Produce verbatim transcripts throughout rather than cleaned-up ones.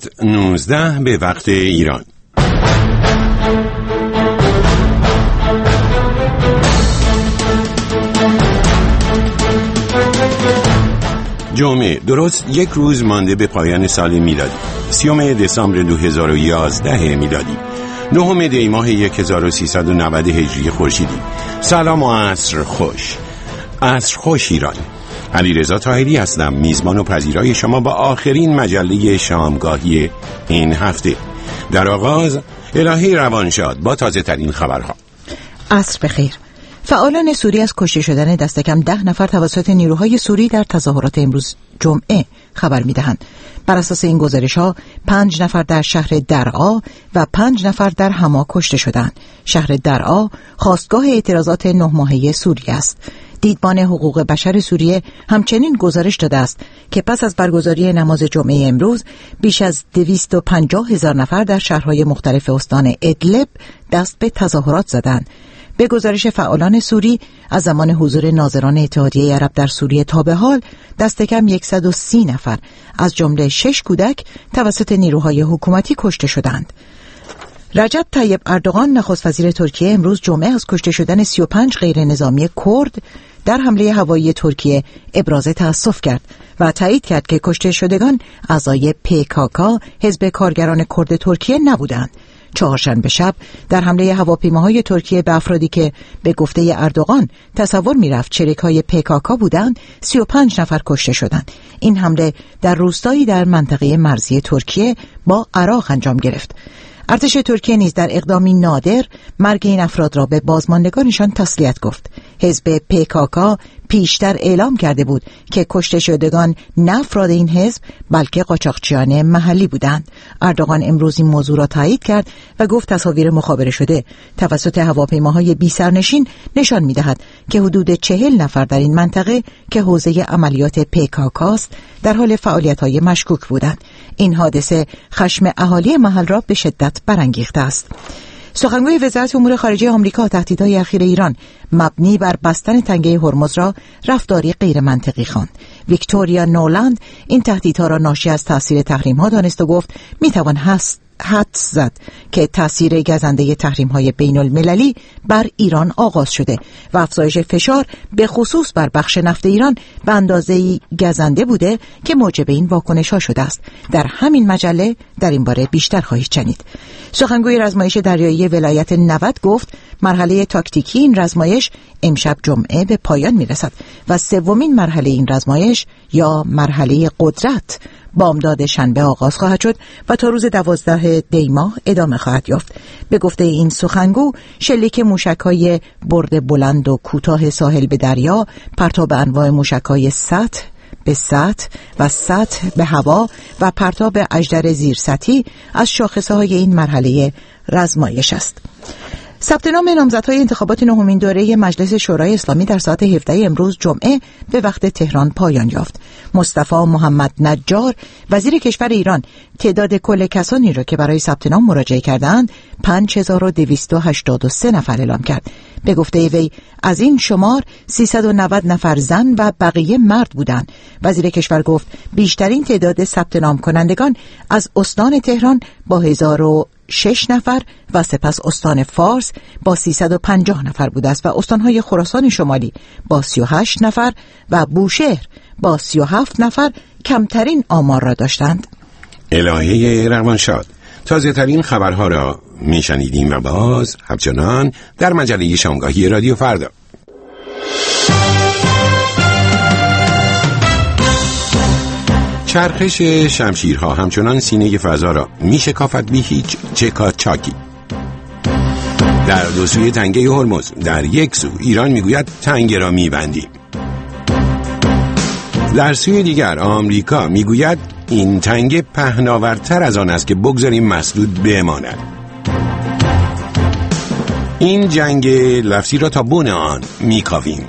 ساعت نوزده به وقت ایران. جمعه، درست یک روز مانده به پایان سال میلادی، سیوم دسامبر دو هزار و یازده میلادی، نهم دی ماه هزار و سیصد و نود هجری خورشیدی. سلام و عصر خوش. عصر خوش ایران. علیرضا طاهری هستم، میزبان و پذیرای شما با آخرین مجله شامگاهی این هفته. در آغاز الهی روانشاد با تازه ترین خبرها. عصر بخیر. فعالان سوری از کشته شدن دست کم ده نفر توسط نیروهای سوری در تظاهرات امروز جمعه خبر می‌دهند. بر اساس این گزارش‌ها پنج نفر در شهر درعا و پنج نفر در حما کشته شدند. شهر درعا خاستگاه اعتراضات نه ماهه سوریه است. دیدبان حقوق بشر سوریه همچنین گزارش داده است که پس از برگزاری نماز جمعه امروز بیش از دویست و پنجاه هزار نفر در شهرهای مختلف استان ادلب دست به تظاهرات زدند. به گزارش فعالان سوری از زمان حضور ناظران اتحادیه عرب در سوریه تا به حال دست کم صد و سی نفر از جمله شش کودک توسط نیروهای حکومتی کشته شدند. رجب طیب اردوغان نخست وزیر ترکیه امروز جمعه از کشته شدن سی و پنج غیر نظامی کرد در حمله هوایی ترکیه ابراز تأسف کرد و تایید کرد که کشته شدگان اعضای پی کا کا حزب کارگران کرد ترکیه نبودند. چهارشنبه شب در حمله هواپیماهای ترکیه به افرادی که به گفته اردوغان تصور می‌رفت چریک‌های پی کا کا بودند، سی و پنج نفر کشته شدند. این حمله در روستایی در منطقه مرزی ترکیه با عراق انجام گرفت. ارتش ترکیه نیز در اقدامی نادر مرگ این افراد را به بازماندگانشان تسلیت گفت. حزب پی کا کا پیشتر اعلام کرده بود که کشته شدگان نه افراد این حزب بلکه قاچاقچیان محلی بودند. اردوغان امروز این موضوع را تایید کرد و گفت تصاویر مخابره شده توسط هواپیماهای بی سرنشین نشان می‌دهد که حدود چهل نفر در این منطقه که حوزه عملیات پی کا کا است در حال فعالیت‌های مشکوک بودند. این حادثه خشم اهالی محل را به شدت برانگیخته است. سخنگوی وزارت امور خارجه آمریکا تهدیدهای اخیر ایران مبنی بر بستن تنگه هرمز را رفتاری غیر منطقی خواند. ویکتوریا نولند این تهدیدها را ناشی از تاثیر تحریم‌ها دانست و گفت میتوان هست حدس زد که تأثیر گزنده تحریم‌های بین المللی بر ایران آغاز شده و افزایش فشار به خصوص بر بخش نفت ایران به اندازه‌ای گزنده بوده که موجب این واکنش‌ها شده است. در همین مجله در این باره بیشتر خواهید شنید. سخنگوی رزمایش دریایی ولایت نود گفت مرحله تاکتیکی این رزمایش امشب جمعه به پایان میرسد و سومین مرحله این رزمایش یا مرحله قدرت بامداد شنبه آغاز خواهد شد و تا روز دوازده دی ماه ادامه خواهد یافت. به گفته این سخنگو شلیک موشک‌های برد بلند و کوتاه ساحل به دریا، پرتاب انواع موشک‌های سطح به سطح و سطح به هوا و پرتاب اژدر زیرسطحی از شاخصه‌های این مرحله رزمایش است. ثبت نام نامزدهای انتخابات نهمین دوره مجلس شورای اسلامی در ساعت هفده امروز جمعه به وقت تهران پایان یافت. مصطفی محمد نجار وزیر کشور ایران تعداد کل کسانی را که برای ثبت نام مراجعه کردند پنج هزار و دویست و هشتاد و سه نفر اعلام کرد. به گفته وی از این شمار سیصد و نود نفر زن و بقیه مرد بودند. وزیر کشور گفت بیشترین تعداد ثبت نام کنندگان از استان تهران با هزار و شش نفر و سپس استان فارس با سیصد و پنجاه نفر بوده است و استانهای خراسان شمالی با سی و هشت نفر و بوشهر با سی و هفت نفر کمترین آمار را داشتند. الهی روانشاد. تازه ترین خبرها را میشنیدیم و باز همچنان در مجله شامگاهی رادیو فردا. چرخش شمشیرها همچنان سینه فضا را میشکافد بی هیچ چکاچاکی. در دو سوی تنگه هرمز در یک سو ایران میگوید تنگه را میبندیم، در سوی دیگر آمریکا میگوید این تنگه پهناورتر از آن است که بگذاریم مسدود بماند. این جنگ لفظی را تا بن آن میکاویم.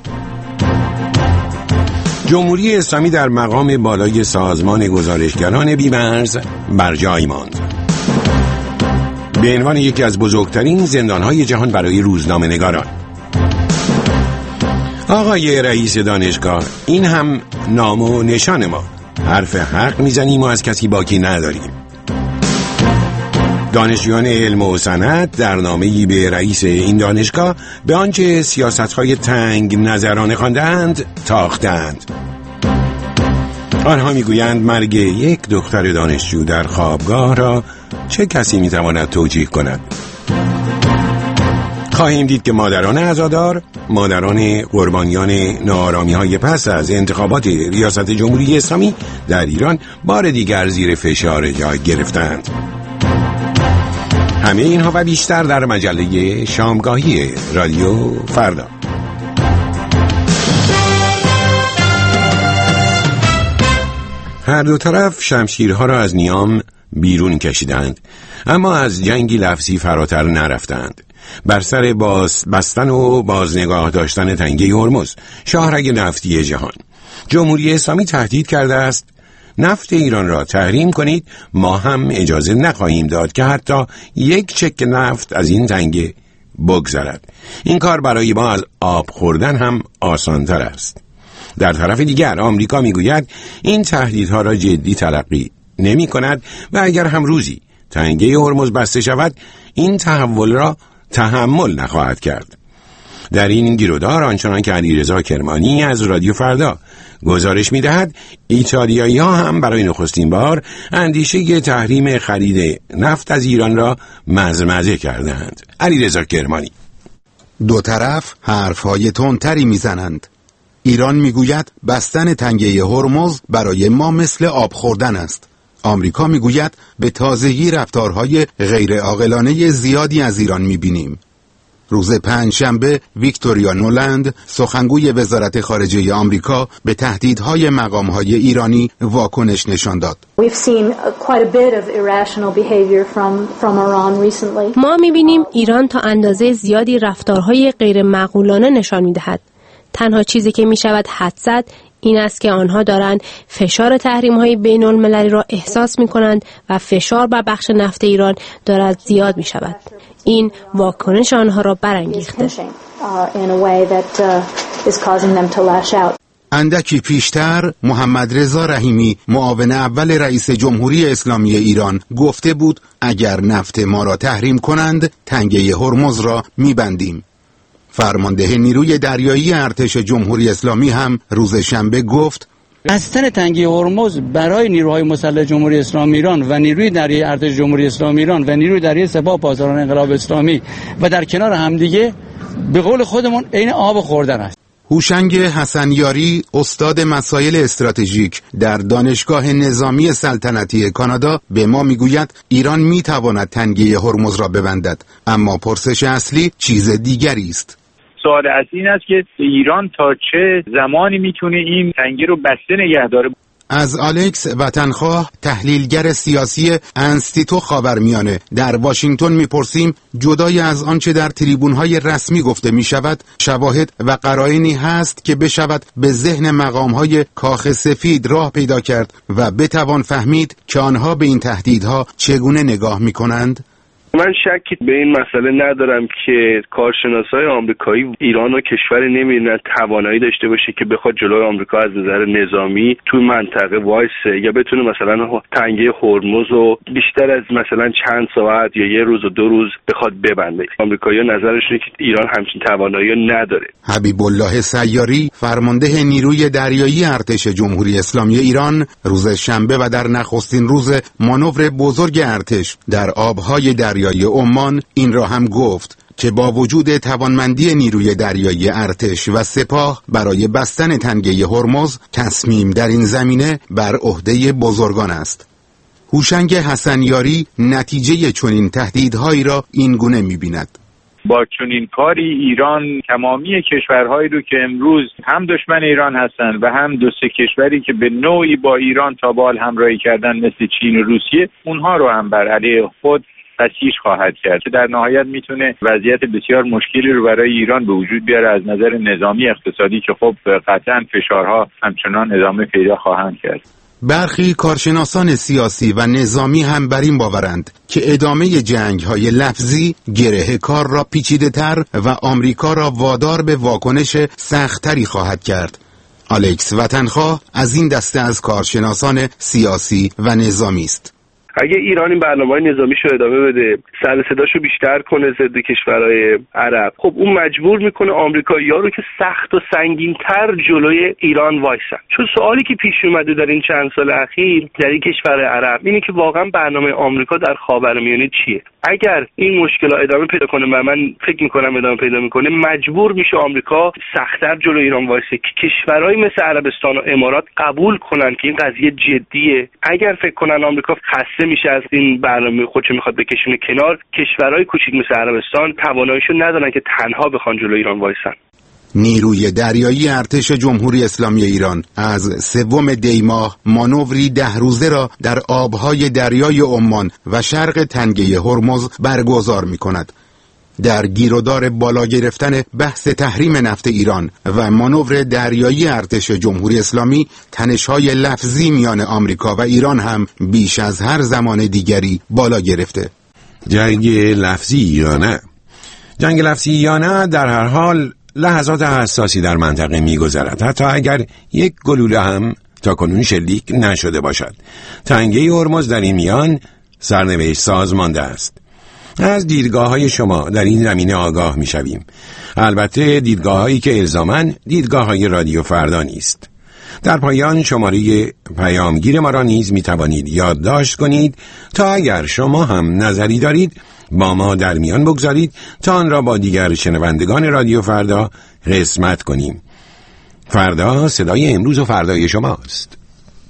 جمهوری اسلامی در مقام بالای سازمان گزارشگران بی‌مرز بر جای ماند. به عنوان یکی از بزرگترین زندانهای جهان برای روزنامه نگاران. آقای رئیس دانشگاه، این هم نام و نشان ما. حرف حق میزنیم و از کسی باکی نداریم. دانشجویان علم و صنعت در نامه‌ای به رئیس این دانشگاه به آنچه سیاست‌های تنگ نظرانه خواندند تاختند. آنها میگویند مرگ یک دختر دانشجو در خوابگاه را چه کسی میتواند توجیه کند؟ خواهیم دید که مادران عزادار، مادران قربانیان ناآرامی‌های پس از انتخابات ریاست جمهوری اسلامی در ایران بار دیگر زیر فشار جای گرفتند. همه اینها و بیشتر در مجله شامگاهی رادیو فردا. هر دو طرف شمشیرها را از نیام بیرون کشیدند، اما از جنگی لفظی فراتر نرفتند. بر سر باز بستن و بازنگاه داشتن تنگه هرمز، شاهرگ نفتی جهان، جمهوری اسلامی تهدید کرده است نفت ایران را تحریم کنید، ما هم اجازه نخواهیم داد که حتی یک چک نفت از این تنگه بگذرد. این کار برای ما از آب خوردن هم آسان‌تر است. در طرف دیگر آمریکا میگوید این تهدیدها را جدی تلقی نمی کند و اگر هم روزی تنگه هرمز بسته شود این تحول را تحمل نخواهد کرد. در این گیرودار آنچنان که علیرضا کرمانی از رادیو فردا گزارش می‌دهد، ایتالیایی‌ها هم برای نخستین بار اندیشه تحریم خرید نفت از ایران را مزمزه کردند. علیرضا کرمانی: دو طرف حرف‌های تندتری می‌زنند. ایران میگوید بستن تنگه هرمز برای ما مثل آب خوردن است. آمریکا میگوید به تازگی رفتارهای غیر عاقلانه زیادی از ایران میبینیم. روز پنجشنبه ویکتوریا نولند، سخنگوی وزارت خارجه آمریکا، به تهدیدهای مقامهای ایرانی واکنش نشان داد. ما میبینیم ایران تا اندازه زیادی رفتارهای غیر معقولانه نشان میدهد. تنها چیزی که میشود حدس زد این است که آنها دارند فشار تحریم‌های بین‌المللی را احساس می‌کنند و فشار بر بخش نفت ایران دارد زیاد می‌شود. این واکنش آنها را برانگیخته. اندکی پیشتر محمد رضا رحیمی، معاون اول رئیس جمهوری اسلامی ایران، گفته بود اگر نفت ما را تحریم کنند تنگه هرمز را می‌بندیم. فرمانده نیروی دریایی ارتش جمهوری اسلامی هم روز شنبه گفت بستن تنگه هرمز برای نیروهای مسلح جمهوری اسلامی ایران و نیروی دریایی ارتش جمهوری اسلامی ایران و نیروی دریایی سپاه پاسداران انقلاب اسلامی و در کنار همدیگه به قول خودمون عین آب خوردن است. هوشنگ حسنیاری، استاد مسائل استراتژیک در دانشگاه نظامی سلطنتی کانادا، به ما میگوید ایران میتواند تنگه هرمز را ببندد، اما پرسش اصلی چیز دیگری است. سوال اصلی این است که ایران تا چه زمانی میتونه این تنگه رو بسته نگه داره. از الکس وطنخواه، تحلیلگر سیاسی انستیتو خاورمیانه در واشنگتن میپرسیم جدای از آنچه در تریبون‌های رسمی گفته میشود، شواهد و قرائنی هست که بشود به ذهن مقام‌های کاخ سفید راه پیدا کرد و بتوان فهمید که آنها به این تهدیدها چگونه نگاه میکنند؟ من شکی به این مسئله ندارم که کارشناسای آمریکایی ایران و کشور نمی‌بینن توانایی داشته باشه که بخواد جلوی آمریکا از نظر نظامی تو منطقه وایسه یا بتونه مثلا تنگه هرمز رو بیشتر از مثلا چند ساعت یا یه روز و دو روز بخواد ببنده. آمریکایی‌ها نظرشونه که ایران همچین توانایی نداره. حبیب الله سیاری، فرمانده نیروی دریایی ارتش جمهوری اسلامی ایران، روز شنبه و در نخستین روز مانور بزرگ ارتش در آبهای دریایی عمان این را هم گفت که با وجود توانمندی نیروی دریایی ارتش و سپاه برای بستن تنگه هرمز، تصمیم در این زمینه بر عهده بزرگان است. هوشنگ حسنیاری نتیجه چنین تهدیدهایی را این گونه می‌بیند. با چنین کاری ایران تمامی کشورهایی رو که امروز هم دشمن ایران هستند و هم دو سه کشوری که به نوعی با ایران تا به حال همراهی کردن مثل چین و روسیه، اونها رو هم بر علیه خود تسییج خواهد کرد که در نهایت میتونه وضعیت بسیار مشکلی رو برای ایران به وجود بیاره از نظر نظامی اقتصادی که خب قطعا فشارها همچنان ادامه پیدا خواهند کرد. برخی کارشناسان سیاسی و نظامی هم بر این باورند که ادامه جنگ‌های لفظی گره کار را پیچیده‌تر و آمریکا را وادار به واکنش سخت‌تری خواهد کرد. الکس وطنخواه از این دسته از کارشناسان سیاسی و نظامی است. اگه ایران این برنامه‌های نظامیشو ادامه بده، سر صداشو بیشتر کنه ضد کشورهای عرب، خب اون مجبور میکنه آمریکایی‌ها رو که سخت و سنگین‌تر جلوی ایران وایسن. چون سوالی که پیش اومده در این چند سال اخیر در این کشور عرب اینه که واقعا برنامه آمریکا در خاورمیانه چیه. اگر این مشکل ادامه پیدا کنه و من فکر میکنم ادامه پیدا میکنه، مجبور میشه آمریکا سخت‌تر جلوی ایران وایسه که کشورهای مثل عربستان و امارات قبول کنن که این قضیه جدیه. اگر فکر کنن آمریکا خسته میشه از این برنامه خودش میخواد بکشونه کنار، کشورهای کوچیک مثل عربستان تواناییشو ندارن که تنها بخوان جلوی ایران وایسن. نیروی دریایی ارتش جمهوری اسلامی ایران از سوم دی ماه مانوری ده روزه را در آبهای دریای عمان و شرق تنگه هرمز برگزار می کند. در گیرودار بالا گرفتن بحث تحریم نفت ایران و مانور دریایی ارتش جمهوری اسلامی، تنش‌های لفظی میان آمریکا و ایران هم بیش از هر زمان دیگری بالا گرفته. جنگ لفظی یا نه؟ جنگ لفظی یا نه در هر حال لحظات حساسی در منطقه می‌گذرد، حتی اگر یک گلوله هم تا کنون شلیک نشده باشد. تنگه هرمز در این میان سرنوشت ساز مانده است. از دیدگاه‌های شما در این زمینه آگاه می‌شویم. البته دیدگاه‌هایی که الزاماً دیدگاه‌های رادیو فردا نیست. در پایان شماره پیامگیر ما را نیز می‌توانید یادداشت کنید تا اگر شما هم نظری دارید با ما در میان بگذارید تا آن را با دیگر شنوندگان رادیو فردا قسمت کنیم. فردا صدای امروز و فردای شماست.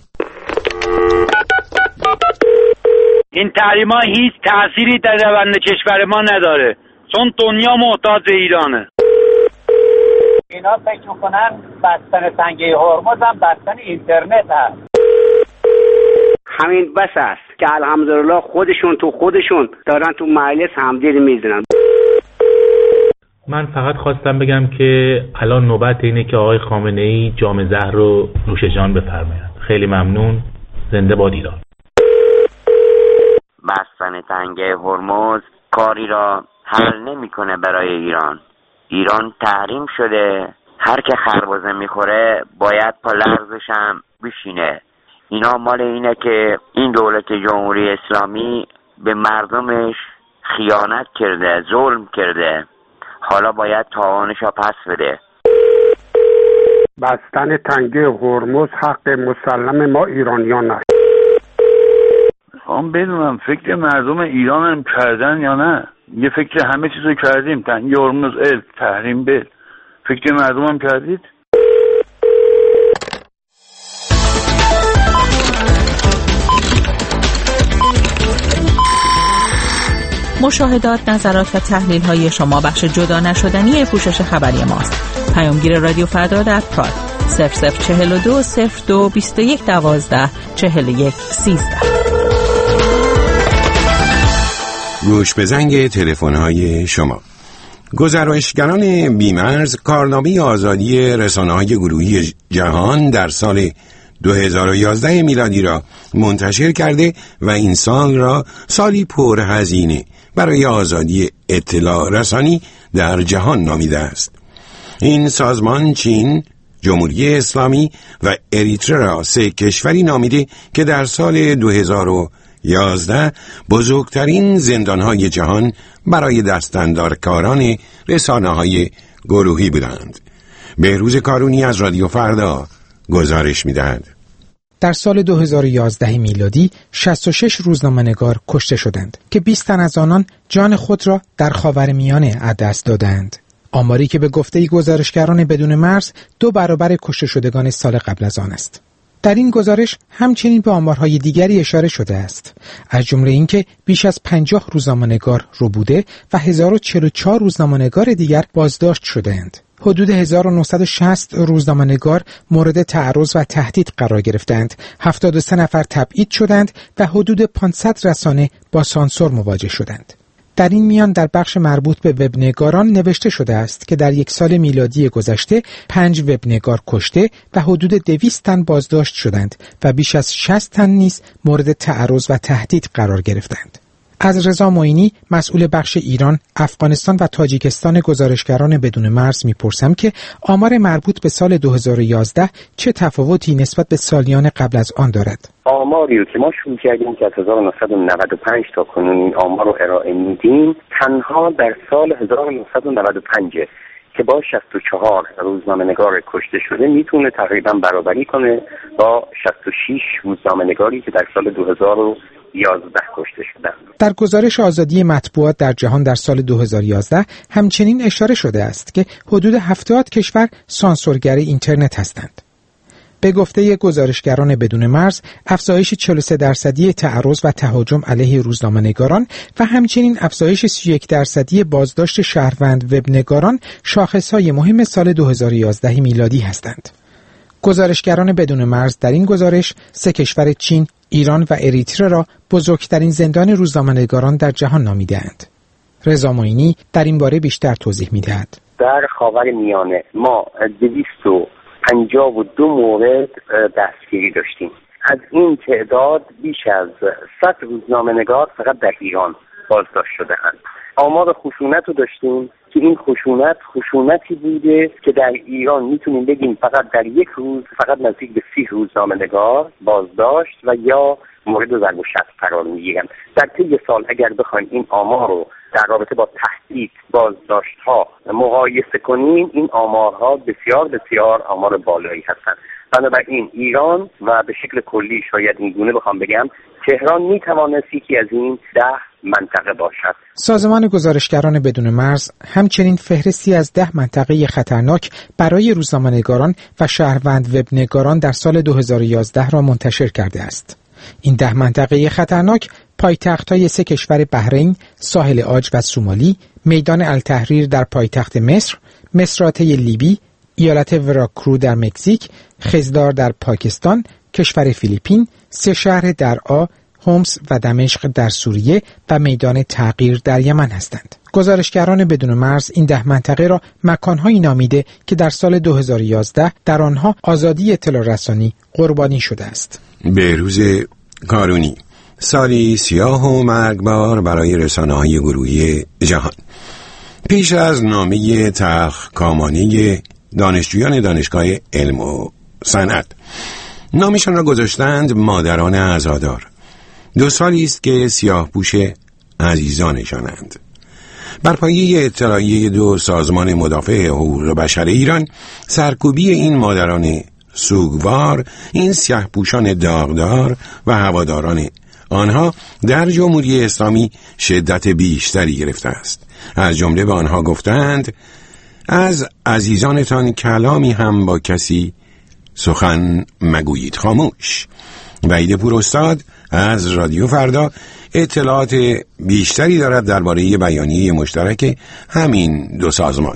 این تحریم‌ها هیچ تأثیری در روند کشور ما نداره، چون دنیا محتاج ایرانه. اینا فکر می‌کنن بستن تنگه هرمز هم بستن اینترنت هست. همین بس است که الحمدلله خودشون تو خودشون دارن تو مجلس همدیگه میزنن. من فقط خواستم بگم که الان نوبت اینه که آقای خامنه‌ای جام زهر رو نوش جان بفرمایند. خیلی ممنون. زنده باد ایران. بستن تنگه هرمز کاری را حل نمی‌کنه برای ایران. ایران تحریم شده، هر که خربزه میخوره باید پا لرزش هم بشینه. اینا مال اینه که این دولت جمهوری اسلامی به مردمش خیانت کرده، ظلم کرده، حالا باید تاوانش را پس بده. بستن تنگه هرمز حق مسلم ما ایرانیان است. میخوام بدونم فکر مردم ایران هم کردن یا نه؟ یه فکر همه چیزو کردیم، تنگه هرمز ال تحریم بل، فکر مردم هم کردید؟ مشاهدات، نظرات و تحلیل های شما بخش جدا نشدنی پوشش خبری ماست. پیامگیر رادیو فردا در پراد صفر صفر چهل و دو صفر دو بیست و یک دوازده چهل و یک سیزده. گوش به زنگ تلفن های شما. گزارشگران بیمرز کارنامه آزادی رسانه‌های گروهی جهان در سال دو هزار و یازده میلادی را منتشر کرده و این سال را سالی پرهزینه برای آزادی اطلاع رسانی در جهان نامیده است. این سازمان چین، جمهوری اسلامی و اریتره را سه کشوری نامیده که در سال دو هزار و یازده بزرگترین زندانهای جهان برای دستاندارکاران رسانه‌های گروهی بودند. بهروز کارونی از رادیو فردا گزارش می‌دهد. در سال دو هزار و یازده میلادی شصت و شش روزنامه‌نگار کشته شدند که بیست تن از آنان جان خود را در خاورمیانه از دست دادند. آماری که به گفته گزارشگران بدون مرز دو برابر کشته شدگان سال قبل از آن است. در این گزارش همچنین به آمارهای دیگری اشاره شده است، از جمله اینکه بیش از پنجاه روزنامه‌نگار ربوده و هزار و چهل و چهار روزنامه‌نگار دیگر بازداشت شده‌اند. حدود هزار و نهصد و شصت روزنامه‌نگار مورد تعرض و تهدید قرار گرفتند، هفتاد و سه نفر تبعید شدند و حدود پانصد رسانه با سانسور مواجه شدند. در این میان در بخش مربوط به وبنگاران نوشته شده است که در یک سال میلادی گذشته پنج وبنگار کشته و حدود دویست تن بازداشت شدند و بیش از شصت تن نیز مورد تعرض و تهدید قرار گرفتند. از رضا معینی مسئول بخش ایران، افغانستان و تاجیکستان گزارشگران بدون مرز میپرسم که آمار مربوط به سال دو هزار و یازده چه تفاوتی نسبت به سالیان قبل از آن دارد؟ آماری رو که ما شروع کردیم که از هزار و نهصد و نود و پنج تا کنون این آمار رو ارائه میدیم، تنها در سال هزار و نهصد و نود و پنج که با شصت و چهار روزنامه‌نگار کشته شده میتونه تقریبا برابری کنه با شصت و شش روزنامه‌نگاری که در سال دو هزار و یازده کشته شدند. در گزارش آزادی مطبوعات در جهان در سال دو هزار و یازده همچنین اشاره شده است که حدود هفتاد کشور سانسورگر اینترنت هستند. به گفته گزارشگران بدون مرز، افزایش چهل و سه درصدی تعرض و تهاجم علیه روزنامه‌نگاران و همچنین افزایش سی و یک درصدی بازداشت شهروند وبنگاران شاخص‌های مهم سال دو هزار و یازده میلادی هستند. گزارشگران بدون مرز در این گزارش سه کشور چین، ایران و اریتره را بزرگترین زندان روزنامه‌نگاران در جهان نامیده‌اند. رضا معینی در این باره بیشتر توضیح می‌دهد. در خاورمیانه ما دویست و پنجاه و دو مورد دستگیری داشتیم. از این تعداد بیش از صد روزنامه‌نگار فقط در ایران بازداشت شده‌اند. آمار خشونت رو داشتیم که این خشونت خشونتی بوده که در ایران میتونیم بگیم فقط در یک روز فقط نزدیک به سی روزنامه‌نگار بازداشت و یا مورد ضرب و شتم قرار میگیرن. در طی سال اگر بخوایم این آمار رو در رابطه با تهدید بازداشت‌ها مقایسه کنیم، این آمارها بسیار بسیار آمار بالایی هستند. بنابراین ایران و به شکل کلی شاید این گونه بخوام بگم تهران میتوانست یکی از این ده منطقه باشد. سازمان گزارشگران بدون مرز همچنین فهرستی از ده منطقه خطرناک برای روزنامه‌نگاران و شهروند وبنگاران در سال دو هزار و یازده را منتشر کرده است. این ده منطقه خطرناک پایتخت‌های سه کشور بحرین، ساحل عاج و سومالی، میدان التحریر در پایتخت مصر، مصراته لیبی، ایالت وراکرو در مکزیک، خزدار در پاکستان، کشور فیلیپین، سه شهر درعا، هومس و دمشق در سوریه و میدان تغییر در یمن هستند. گزارشگران بدون مرز این ده منطقه را مکانهایی نامیده که در سال دو هزار و یازده در آنها آزادی اطلاع رسانی قربانی شده است. بهروز کارونی، سالی سیاه و مرگبار برای رسانه‌های گروهی جهان. پیش از نامه تخکامانه دانشجویان دانشگاه علم و صنعت، نامشان را گذاشتند مادران عزادار. دو سالی است که سیاه پوش عزیزانشانند. بر پایه اطلاعیه دو سازمان مدافع حقوق بشر ایران، سرکوبی این مادران سوگوار، این سیاه‌پوشان داغدار و هواداران آنها در جمهوری اسلامی شدت بیشتری گرفته است. از جمله به آنها گفتند از عزیزانتان کلامی هم با کسی سخن مگویید، خاموش. وحید پوراستاد از رادیو فردا اطلاعات بیشتری دارد درباره بیانیه مشترک همین دو سازمان.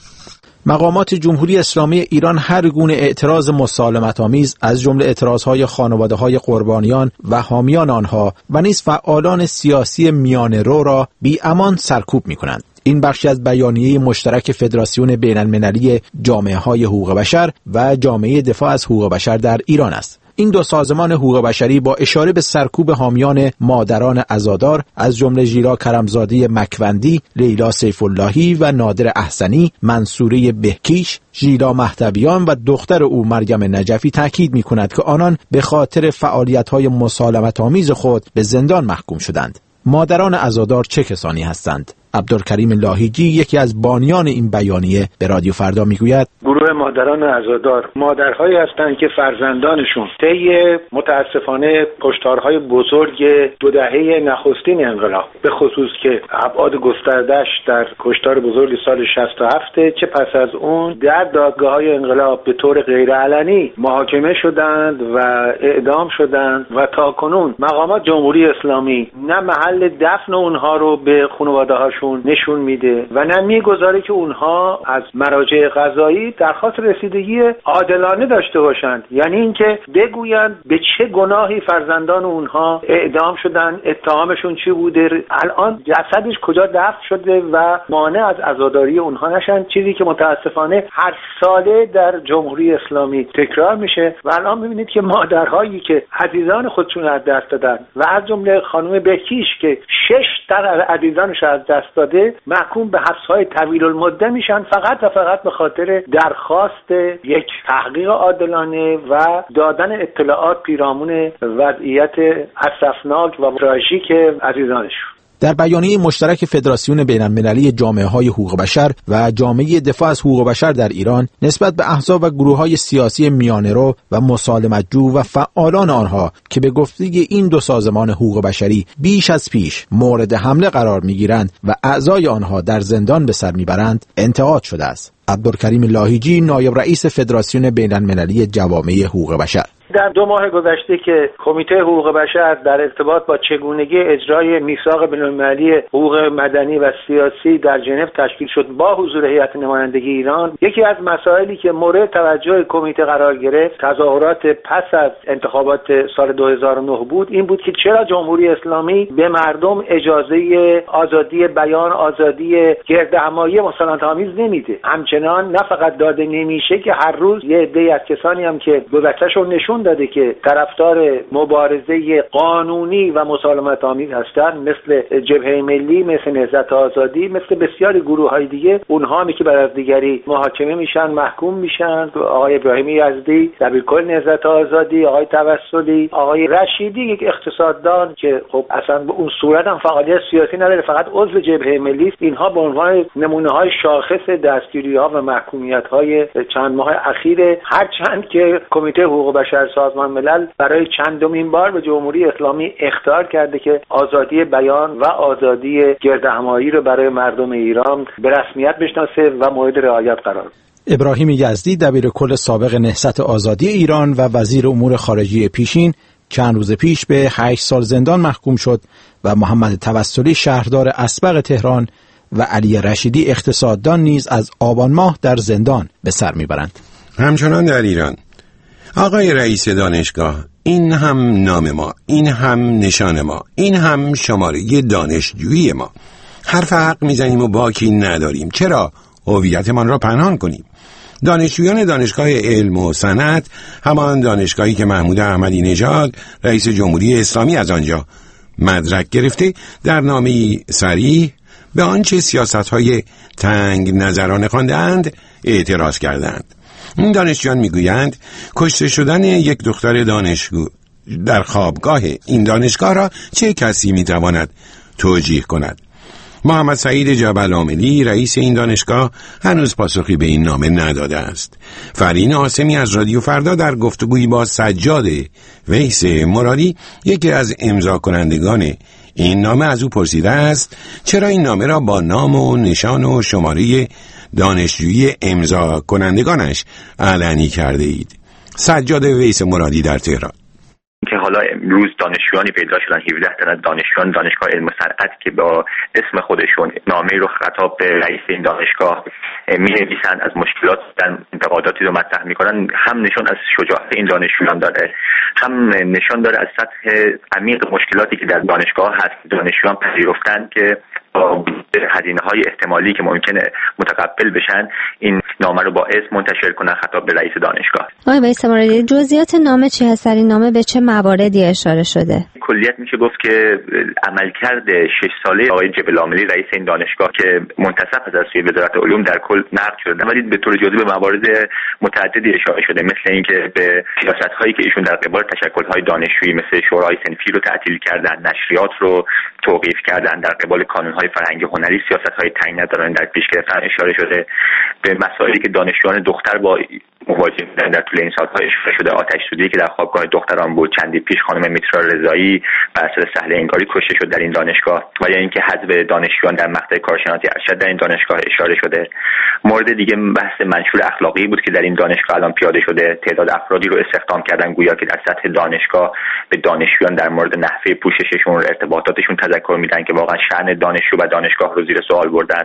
مقامات جمهوری اسلامی ایران هر گونه اعتراض مسالمت‌آمیز از جمله اعتراضهای خانواده‌های قربانیان و حامیان آنها و نیز فعالان سیاسی میانه‌رو را بی امان سرکوب می‌کنند. این بخشی از بیانیه مشترک فدراسیون بین‌المللی جامعه‌های حقوق بشر و جامعه دفاع از حقوق بشر در ایران است. این دو سازمان حقوق بشری با اشاره به سرکوب حامیان مادران عزادار از جمله ژیلا کرمزاده مکوندی، لیلا سیف اللهی و نادر احسنی، منصوره بهکیش، ژیلا مهدویان و دختر او مریم نجفی تاکید می‌کند که آنان به خاطر فعالیت‌های مسالمت‌آمیز خود به زندان محکوم شدند. مادران عزادار چه کسانی هستند؟ عبدالکریم لاهیجی، یکی از بانیان این بیانیه، به رادیو فردا میگوید گروه مادران عزادار مادرهایی هستند که فرزندانشون طی متاسفانه کشتارهای بزرگ دو دهه نخستین انقلاب، به خصوص که ابعاد گسترده‌اش در کشتار بزرگ سال شصت و هفت، چه پس از اون در دادگاه‌های انقلاب به طور غیرعلنی محاکمه شدند و اعدام شدند و تاکنون مقامات جمهوری اسلامی نه محل دفن اونها رو به خانواده‌هاشون نشون میده و نه میگذاره که اونها از مراجع قضایی درخواست رسیدگی عادلانه داشته باشند، یعنی اینکه بگویند به چه گناهی فرزندان اونها اعدام شدن، اتهامشون چی بوده، الان جسدش کجا دفن شده و مانع از عزاداری اونها نشن، چیزی که متاسفانه هر ساله در جمهوری اسلامی تکرار میشه. و الان میبینید که مادرهایی که عزیزان خودشون از دست دادن و از جمله خانم بهکیش که شش تن از عزیزانش از دست داده محکوم به حبس‌های طویل المدت میشن فقط و فقط به خاطر درخواست یک تحقیق عادلانه و دادن اطلاعات پیرامون وضعیت اسفناک و تراژیک عزیزانشون. در بیانیه مشترک فدراسیون بین‌المللی جامعه‌های حقوق بشر و جامعه دفاع از حقوق بشر در ایران نسبت به احزاب و گروه‌های سیاسی میانه‌رو و مسالمت‌جو و فعالان آنها که به گفته این دو سازمان حقوق بشری بیش از پیش مورد حمله قرار می‌گیرند و اعضای آنها در زندان به سر می‌برند انتقاد شده است. عبدالکریم لاهیجی، نایب رئیس فدراسیون بین‌المللی جوامع حقوق بشر: در دو ماه گذشته که کمیته حقوق بشر در ارتباط با چگونگی اجرای میثاق بین‌المللی حقوق مدنی و سیاسی در ژنو تشکیل شد با حضور هیئت نمایندگی ایران، یکی از مسائلی که مورد توجه کمیته قرار گرفت تظاهرات پس از انتخابات سال دو هزار و نه بود. این بود که چرا جمهوری اسلامی به مردم اجازه آزادی بیان، آزادی گردهمایی مسالمت‌آمیز نمیده. همچنان نه فقط داده نمیشه که هر روز یه عده‌ای از کسانی هم که گذشته‌شون نشون داده که طرفدار مبارزه قانونی و مسالمت آمیز هستن، مثل جبهه ملی، مثل نهضت آزادی، مثل بسیاری گروه‌های دیگه، اونها هم که بعد از دیگری محاکمه میشن، محکوم میشن. آقای ابراهیمی یزدی دبیرکل نهضت آزادی، آقای توسلی، آقای رشیدی، یک اقتصاددان که خب اصلا به اون صورت هم فعالیت سیاسی نداره، فقط عضو جبهه ملی است. اینها به عنوان نمونه‌های شاخص دستگیری‌ها و محکومیت‌های چند ماه اخیر، هرچند که کمیته حقوق بشر سازمان ملل برای چندمین بار به جمهوری اسلامی اخطار کرده که آزادی بیان و آزادی گردهمایی رو برای مردم ایران به رسمیت بشناسه و مورد رعایت قرار بده. ابراهیم یزدی دبیرکل سابق نهضت آزادی ایران و وزیر امور خارجه پیشین چند روز پیش به هشت سال زندان محکوم شد و محمد توسلی شهردار اسبق تهران و علی رشیدی اقتصاددان نیز از آبان ماه در زندان به سر میبرند. همچنان در ایران آقای رئیس دانشگاه، این هم نام ما، این هم نشان ما، این هم شماره دانشجویی ما. حرف حق میزنیم و باکی نداریم. چرا هویتمان را پنهان کنیم؟ دانشجویان دانشگاه علم و صنعت، همان دانشگاهی که محمود احمدی نژاد رئیس جمهوری اسلامی از آنجا مدرک گرفته، در نامه‌ای صریح به آنچه سیاست‌های تنگ نظرانه خواندند اعتراض کردند. این دانشجویان میگویند کشته شدن یک دختر دانشجو در خوابگاه این دانشگاه را چه کسی میتواند توجیه کند؟ محمد سعید جبل عاملی رئیس این دانشگاه هنوز پاسخی به این نامه نداده است. فرین عاصمی از رادیو فردا در گفتگویی با سجاد ویس مرادی، یکی از امضا کنندگان این نامه، از او پرسیده است چرا این نامه را با نام و نشان و شماره دانشجویی امضا کنندگانش علنی کرده اید. سجاد ویس مرادی در تهران: که حالا امروز دانشجویانی پیدا شدن، هفده تا از دانشجویان دانشگاه علم و صنعت که با اسم خودشون نامه رو خطاب به رئیس این دانشگاه می‌نویسند، از مشکلات در انتقاداتی رو مطرح می‌کنن، هم نشان از شجاعت این دانشجویان داره، هم نشان داره از سطح عمیق مشکلاتی که در دانشگاه هست. دانشجویان پذیرفتن که با هزینه‌های احتمالی که ممکنه متقبل بشن این نامه رو با اسم منتشر کنن خطاب به رئیس دانشگاه. آقای ویس مرادی، جزئیات نامه چی هست؟ این نامه به چه مواردی اشاره شده؟ کلیت میشه گفت که عملکرد شش ساله آقای جبل عاملی رئیس این دانشگاه که منتصب از سوی وزارت علوم در کل نقد شده، ولی به طور جزئی به موارد متعددی اشاره شده، مثل اینکه به سیاست‌هایی که ایشون در قبال تشکل‌های دانشجویی مثل شورای صنفی رو تعطیل کردن، نشریات رو توقیف کردن، در قبال کانون‌های فرهنگی هنری سیاست‌های تنگ نظرانه در پیش گرفتن اشاره شده. به مسائلی که دانشجویان دختر با مواجه بودن در طول این سال‌ها اشاره شده. آتش سوزی که در خوابگاه دختران بود، چندی پیش خانم میترا رضایی بر اثر سهل انگاری کشته شد در این دانشگاه، و یا اینکه حذف دانشجویان در مقطع کارشناسی ارشد در این دانشگاه اشاره شده. مورد دیگه بحث منشور اخلاقی بود که در این دانشگاه الان پیاده شده. تعداد افرادی رو استخدام کردن گویا که در سطح دانشگاه به دانشجویان در مورد نحوه پوشششون، ارتباطاتشون تذکر میدن که واقعا شأن دانشجو و دانشگاه رو زیر سوال بردن.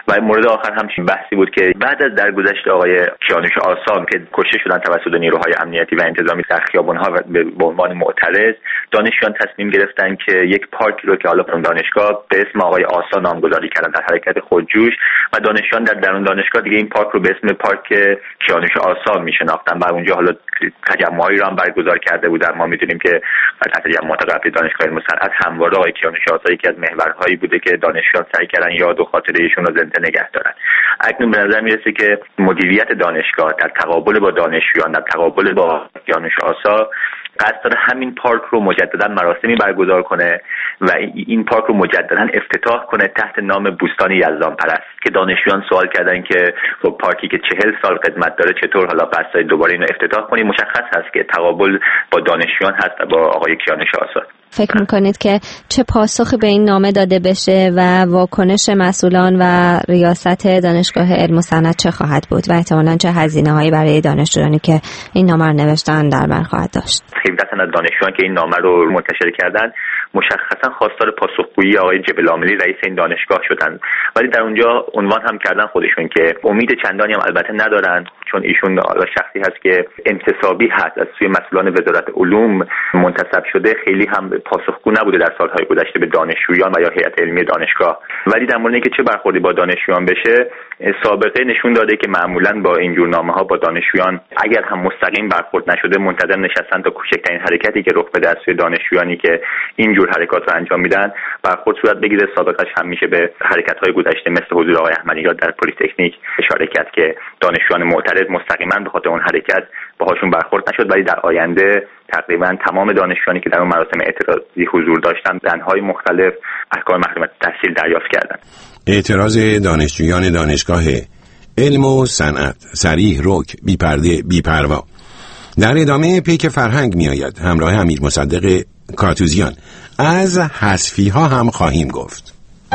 و مورد آخر همچین بحثی بود که بعد از درگذشت آقای کیانوش آسان که کشته شدن توسط نیروهای امنیتی و انتظامی در خیابان‌ها به عنوان معترض، دانشجویان تصمیم گرفتن که یک پارکی رو که حالا دانشگاه به اسم آقای آسان نامگذاری کردن در حرکت خودجوش و دانشجویان در درون دانشگاه دیگه این پارک رو به اسم پارک کیانوش آسان میشناختن و اونجا حالا تجمعی رو هم برگزار کرده بودن. ما میدونیم که در تجمعات قبلی دانشگاه علم و صنعت همواره آقای کیانوش آسان یکی از محورهایی بوده که دانشجویان سعی کردن یاد و خاطره ایشون رو زنده نگه دارن. اکنون به نظر میرسه که مدیریت دانشگاه در تقابل با دانشجویان، در تقابل با کیانوش آسان قصد داره همین پارک رو مجددا مراسمی برگزار کنه و این پارک رو مجددا افتتاح کنه تحت نام بوستان یزدان پرست که دانشجویان سوال کردن که خب پارکی که چهل سال خدمت داره چطور حالا قصد دوباره اینو افتتاح کنیم. مشخص هست که تقابل با دانشجویان هست با آقای کیانوش آسان. فکر میکنید که چه پاسخی به این نامه داده بشه و واکنش مسئولان و ریاست دانشگاه علم و صنعت چه خواهد بود و احتمالاً چه هزینه‌هایی برای دانشجویانی که این نامه رو نوشتن در بر خواهد داشت؟ خیلی‌اصلا از دانشجویان که این نامه رو منتشر کردن مشخصا خواستار پاسخگویی آقای جبل عاملی رئیس این دانشگاه شدن، ولی در اونجا عنوان هم کردن خودشون که امید چندانی هم البته ندارن، چون ایشون شخصی هست که انتصابی هست، از سوی مسئولان وزارت علوم منتصب شده، خیلی هم پاسخگو نبوده در سالهای گذشته به دانشجویان و یا هیئت علمی دانشگاه. ولی در مورد اینکه چه برخوردی با دانشجویان بشه، سابقه نشون داده که معمولا با این جور نامه‌ها با دانشجویان اگر هم مستقیم برخورد نشده منتظر نشستن تا کوچکترین حرکتی که رخ بده از سوی دانشجویانی که این جور حرکات رو انجام میدن برخورد صورت بگیره. سابقش هم میشه به حرکت‌های گذشته مثل حضور آقای احمدی‌نژاد در پلی‌تکنیک اشاره کرد که دانشجویان معترض مستقیما به خاطر اون حرکت باهاشون برخورد نشد، ولی در آینده تقریبا تمام دانشجویانی که در اون مراسم اعتراضی حضور داشتن زن‌های مختلف احکام محرمیت تحصیل دریافت کردند. اعتراض دانشجویان دانشگاه علم و صنعت صریح، رک، بی پرده، بی پروا. در ادامه پیک فرهنگ می آید همراه امیر مصدق کاتوزیان. از حذفی ها هم خواهیم گفت.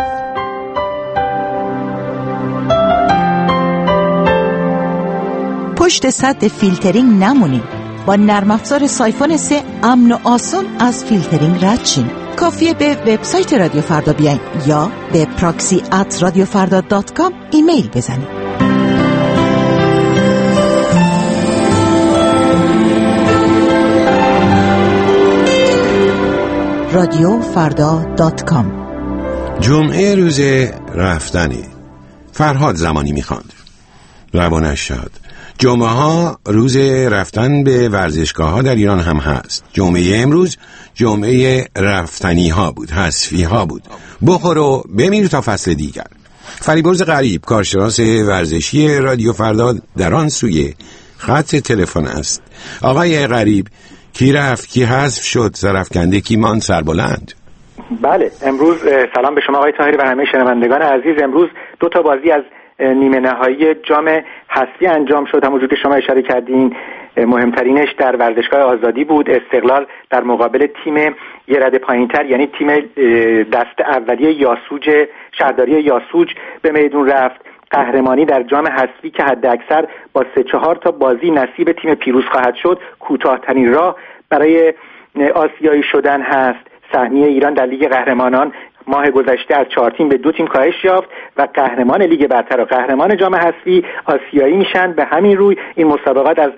پشت سد فیلترینگ نمونید. با نرم افزار سایفون سه امن و آسان از فیلترینگ رد شین. کافیه به وبسایت رادیو فردا بیاین یا به پراکسی ات رادیو فردا دات کام ایمیل بزنید. رادیو فردا دات کام. جمعه روز رفتنه. فرهاد زمانی میخواند. روانش شاد. جمعه ها روز رفتن به ورزشگاه ها در ایران هم هست. جمعه امروز جمعه رفتنی ها بود، حذفی ها بود. بخور و بمیر تا فصل دیگر. فریبرز غریب، کارشناس ورزشی رادیو فردا، در آن سوی خط تلفن است. آقای غریب، کی رفت، کی حذف شد، سرافکنده، کی ماند سربلند؟ بله، امروز سلام به شما آقای طاهری و همه شنوندگان عزیز. امروز دو تا بازی از نیمه نهایی جام حذفی انجام شد. همونجور که شما اشاره کردین مهمترینش در ورزشگاه آزادی بود. استقلال در مقابل تیم یه رده پایینتر، یعنی تیم دست اولیه یاسوج شهرداری یاسوج به میدون رفت. قهرمانی در جام حذفی که حد اکثر با سه چهار تا بازی نصیب تیم پیروز خواهد شد، کوتاه‌ترین راه برای آسیایی شدن هست. سهمیه ایران در لیگ قهرمانان ماه گذشته از چهار تیم به دو تیم کاهش یافت و قهرمان لیگ برتر و قهرمان جام حذفی آسیایی میشن. به همین روی این مسابقات از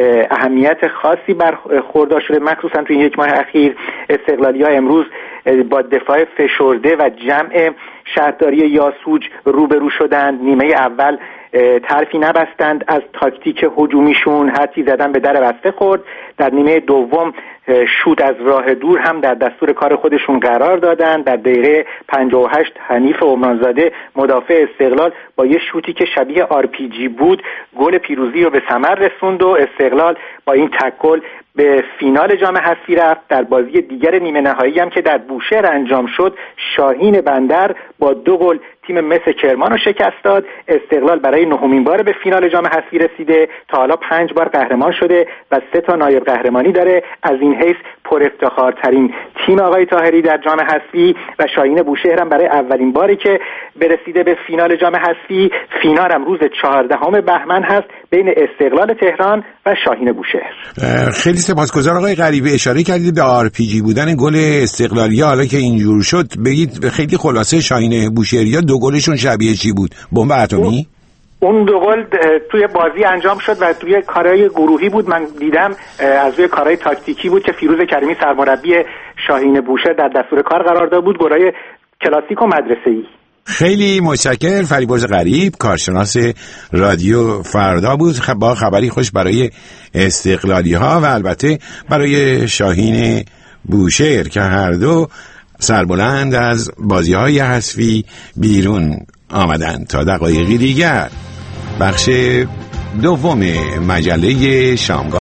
اهمیت خاصی برخوردار شده، مخصوصا تو این یک ماه اخیر. استقلالی‌ها امروز با دفاع فشرده و جمع شهرداری یاسوج روبرو شدند. نیمه اول طرفی نبستند از تاکتیک هجومیشون، هرچی زدن به در بسته خورد. در نیمه دوم شوت از راه دور هم در دستور کار خودشون قرار دادن. در دقیقه پنجاه و هشت حنیف عمرانزاده مدافع استقلال با یه شوتی که شبیه آر پی جی بود گل پیروزی رو به ثمر رسوند و استقلال با این تکل به فینال جام حذفی رفت. در بازی دیگر نیمه نهایی هم که در بوشهر انجام شد، شاهین بندر با دو گل تیم مس کرمان رو شکست داد. استقلال برای نهمین بار به فینال جام حذفی رسیده، تا حالا پنج بار قهرمان شده و سه تا نایب قهرمانی داره. از این حیث پر افتخارترین تیم آقای طاهری در جام حذفی و شاهین بوشهر هم برای اولین باری که برسیده به فینال جام حذفی. فینال هم روز چهاردهم بهمن هست بین استقلال تهران و شاهین بوشهر. خیلی سپاسگزار آقای غریبه. اشاره کردید به آر پی جی بودن گل استقلالیه. حالا که اینجور شد بگید خیلی خلاصه شاهین بوشهریا دو دو گلشون شبیه چی بود؟ بمب اتمی؟ اون دو گل توی بازی انجام شد و توی کارهای گروهی بود. من دیدم از روی کارهای تاکتیکی بود که فیروز کریمی سرمربی شاهین بوشهر در دستور کار قرار داده بود، گلای کلاسیک و مدرسه‌ای. خیلی متشکرم. فریبرز غریب، کارشناس رادیو فردا بود با خبری خوش برای استقلالی ها و البته برای شاهین بوشهر که هر دو سربلند از بازی های حذفی بیرون آمدن. تا دقایقی دیگر بخش دوم مجله شامگاه